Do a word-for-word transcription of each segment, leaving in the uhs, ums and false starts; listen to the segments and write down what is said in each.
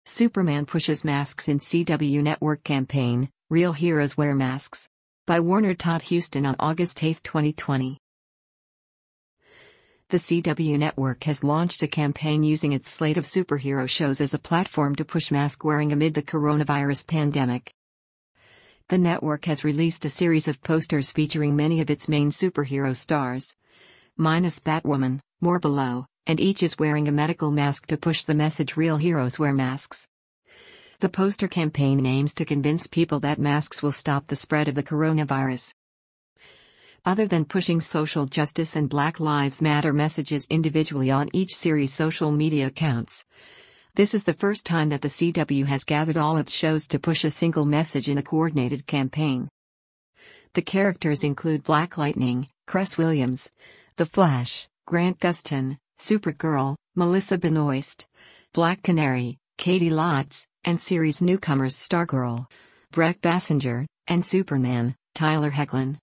Superman pushes masks in C W Network campaign, Real Heroes Wear Masks. By Warner Todd Huston on August eighth, twenty twenty. The C W Network has launched a campaign using its slate of superhero shows as a platform to push mask wearing amid the coronavirus pandemic. The network has released a series of posters featuring many of its main superhero stars, minus Batwoman, more below, and each is wearing a medical mask to push the message Real Heroes Wear Masks. The poster campaign aims to convince people that masks will stop the spread of the coronavirus. Other than pushing social justice and Black Lives Matter messages individually on each series' social media accounts, this is the first time that the C W has gathered all its shows to push a single message in a coordinated campaign. The characters include Black Lightning, Cress Williams, The Flash, Grant Gustin, Supergirl, Melissa Benoist, Black Canary, Katie Lotz, and series newcomers Stargirl, Brec Bassinger, and Superman, Tyler Hoechlin.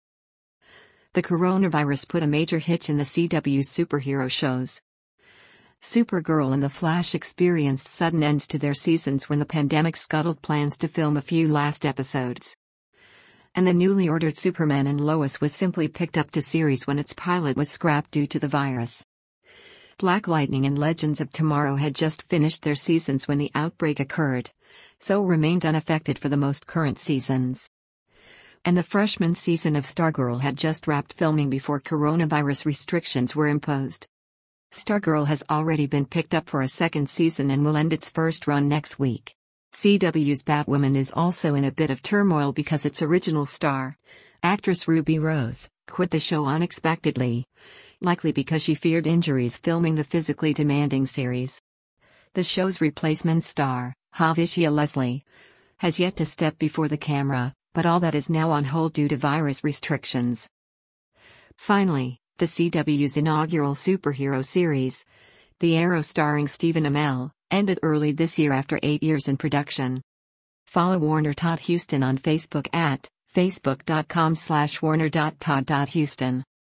The coronavirus put a major hitch in the C W's superhero shows. Supergirl and The Flash experienced sudden ends to their seasons when the pandemic scuttled plans to film a few last episodes. And the newly ordered Superman and Lois was simply picked up to series when its pilot was scrapped due to the virus. Black Lightning and Legends of Tomorrow had just finished their seasons when the outbreak occurred, so remained unaffected for the most current seasons. And the freshman season of Stargirl had just wrapped filming before coronavirus restrictions were imposed. Stargirl has already been picked up for a second season and will end its first run next week. C W's Batwoman is also in a bit of turmoil because its original star, actress Ruby Rose, quit the show unexpectedly, likely because she feared injuries filming the physically demanding series. The show's replacement star, Havicia Leslie, has yet to step before the camera, but all that is now on hold due to virus restrictions. Finally, the C W's inaugural superhero series, The Arrow starring Stephen Amell, ended early this year after eight years in production. Follow Warner Todd Huston on Facebook at facebook dot com slash warner dot todd dot huston.